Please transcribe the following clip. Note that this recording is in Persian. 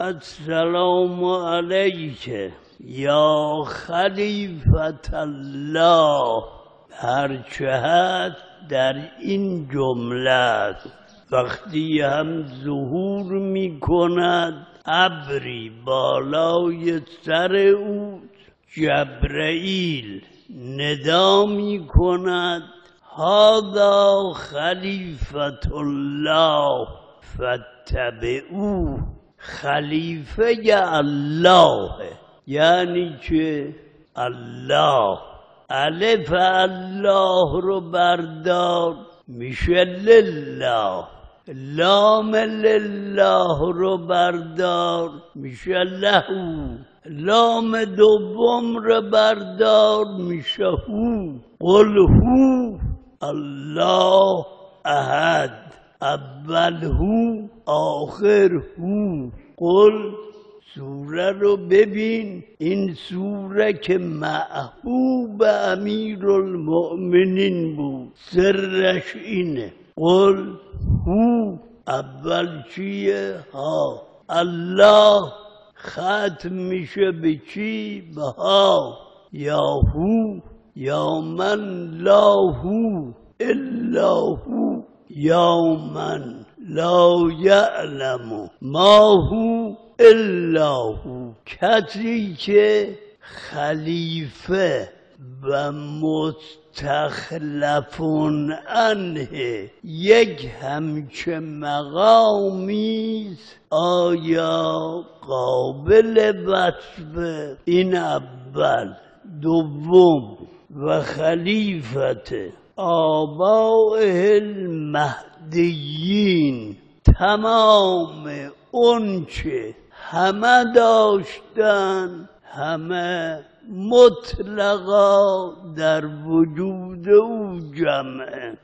السلام علیک یا خلیفة الله. هرچه هست در این جمله است. وقتی هم ظهور می کند ابری بالای سر او، جبرئیل ندا می کند هذا خلیفة الله فاتبعوه. خلیفه الله یعنی که الله، الف الله رو بردار میشه لله، لام لله رو بردار میشه له، لام دوم رو بردار میشه هو. قل هو الله احد، اول هو آخر هو. قل سوره رو ببین، این سوره که محبوب امیرالمؤمنین بود سرش اینه. قل هو اول چیه؟ ها. الله ختم میشه به چی؟ به ها. یا هو یا من لا هو الا هو، یا من لا یعلم ما هو الا هو. کسی که خلیفه و مستخلفون عنه یک همچه مقامیست، آیا قابل وصفه؟ این اول. دوم و خلیفت آبائه المهدیین، تمام اونچه همه داشتن، همه مطلقا در وجود او جمعه.